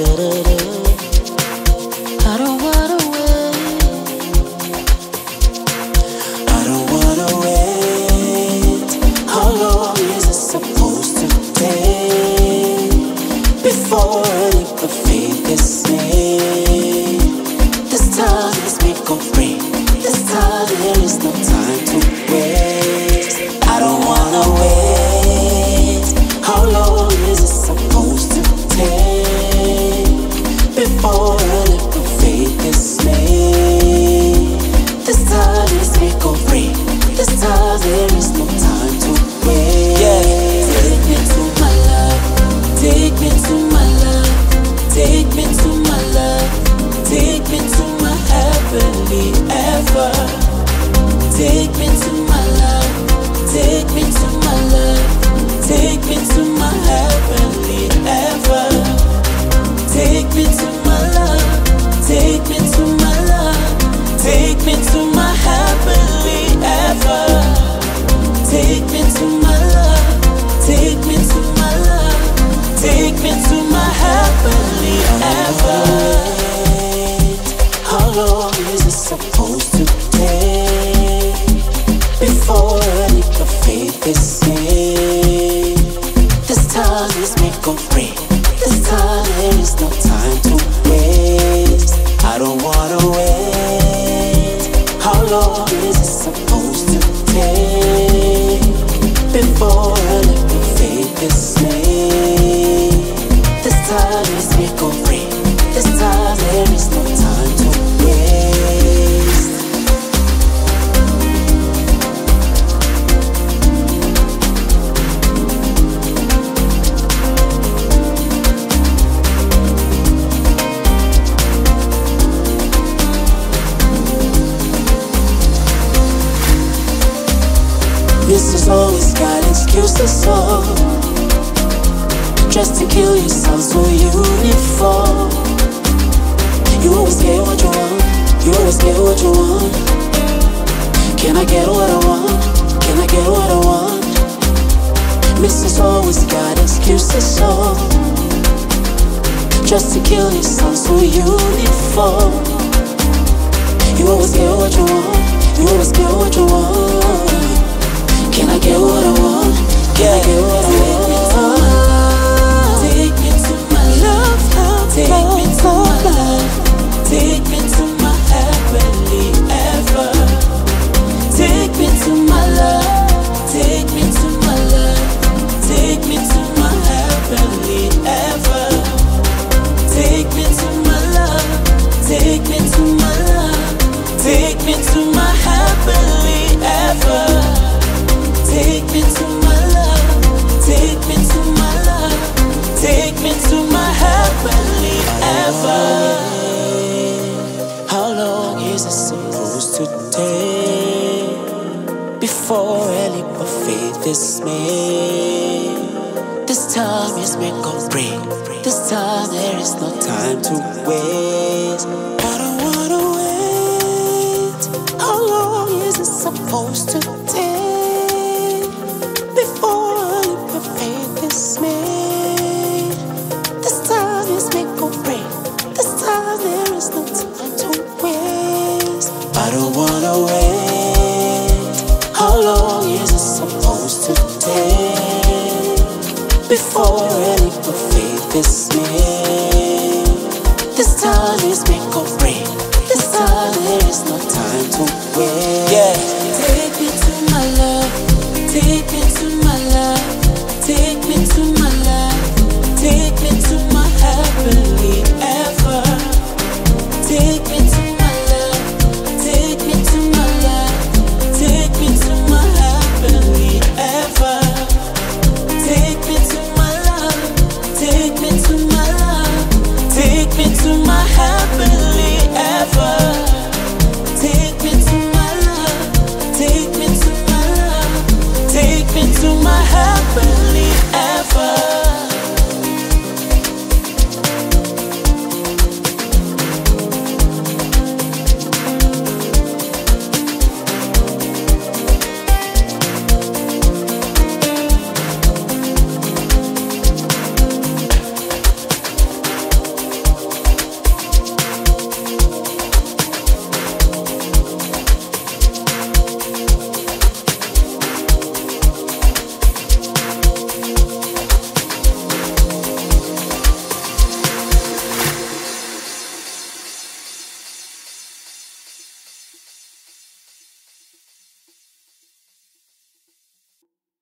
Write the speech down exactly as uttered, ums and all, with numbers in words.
I don't wanna wait. I don't wanna wait. How long is it supposed to take before a leap of faith is made? This time is make or break. This time there is no time to waste. I don't wanna wait. How long is it supposed to take before a leap of faith is made? This time is make or break. This time there is no time to wait. Yeah. Take me to my love. Take me to my love. Take me to my love. Take me to my happily ever. Take me to my love. Take me to my love. Take me to my happily ever. Take me to my love. Take me to my love. Take me to my happily ever. Take me to my love. Take me to my love. Take me to my happily ever. How long is it supposed to take before a leap of faith is made? This time is make or break. This time there is no time to waste. I don't wanna wait. How long is it supposed to take before a leap of faith is made? This time is make or break. This time there is no time to waste. This is always got excuses, so just to kill yourself so uniform. You always get what you want. You always get what you want. Can I get what I want? Can I get what I want? Missus always got excuses, so just to kill yourself so uniform. You always get what you want. You always get what you want. Can I get what I want? Can I get what I want? Take me to my love. Take me to my love. Take me to my happily ever. Take me to my love. Take me to my love. Take me to my happily ever. Take me to my love. Take me to my love. Take me to my happily ever. Take me to my love. Take me to my love. Take me to my happily ever. How long is it supposed to take before a leap of faith is made? This time is make or break. This time there is no time to waste. I don't wanna wait. How long is it supposed to take before a leap of faith is made? This time is make or break. This time there is no time to waste. I don't wanna wait. How long is it supposed to take before a leap of faith is made?